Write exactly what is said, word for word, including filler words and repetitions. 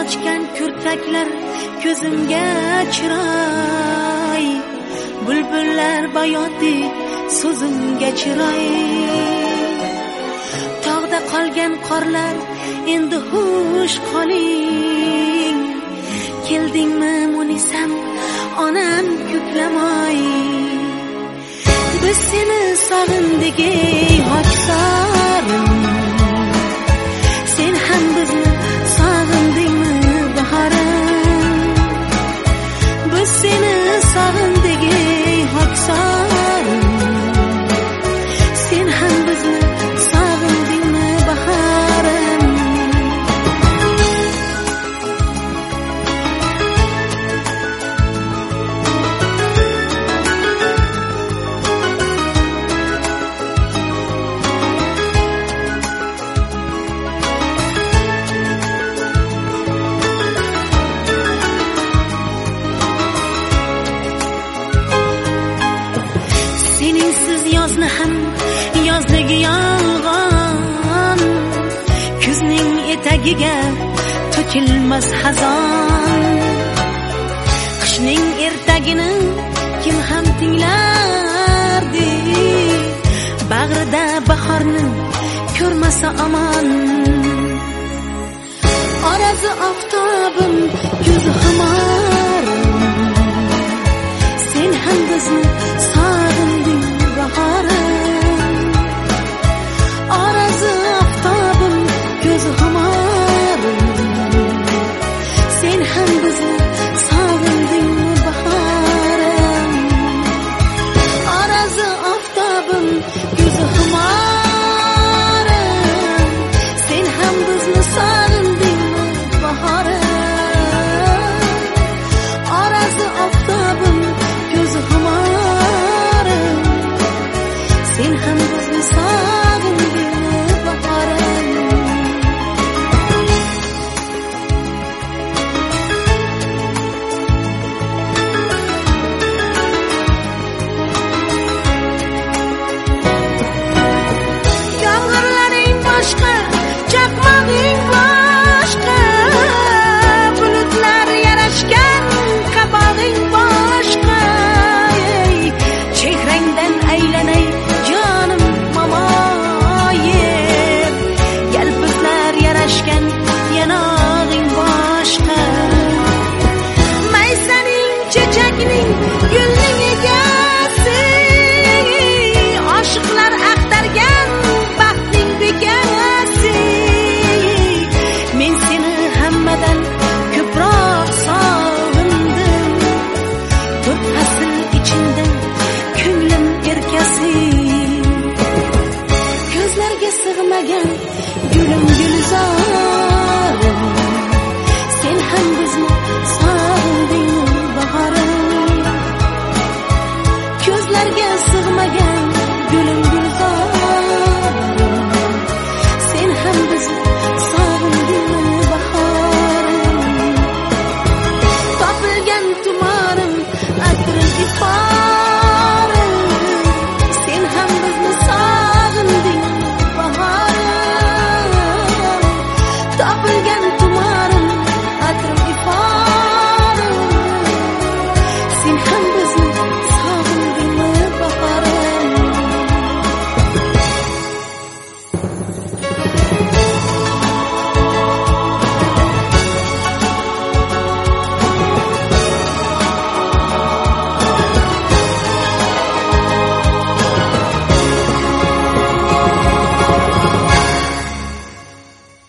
sochgan kurtaklar ko'zimga chiroy, bulbullar bayoti so'zimga chiroy. Tog'da qolgan qorlar endi xush qoling, keldingmi Munisam onam ko'klamoy. Biz seni sog'indik ey Hoksarim, sen ham bizni sog'indingmi bahorim. Biz seni sog'indik ey Hoksarim, sen ham bizni sog'indingmi bahorim. Seningsiz yozni ham yozligi yolg'on, kuzning etagiga to'kilmas xazon. Qishning ertagini kim ham tinglardi, bag'rida bahorni ko'rmasa amon. Orazi oftobim kuz ximorim, sen ham bizni sog'inding bahorim. Orazi oftobim ko'z ximorim, sen ham bizni sog'inding bahorim. Orazi oftobim ko'z ximorim, sen ham bizni sog'inding bahorim. Orazi oftobim ko'z ximorim, sen ham bizni sog'inding bahorim. Yomg'irlaring boshqa, chaqmog'ing boshqa, bulutlar yarashgan qabog'ing boshqa. Ey, chehrangdan aylanay jonim mamoyim, yalpizlar yarashgan yanog'ing boshqa. Maysaning chechakning gulning egasi, oshiqlar axtargan baxtning bekasi. Men seni hammadan ko'proq sog'indim, to'rt fasl ichida ko'nglim erkasi. Ko'zlarga sig'magan gulim gulzorim, sen ham bizni sog'indingmi bahorim. Ko'zlarga sig'magan gulim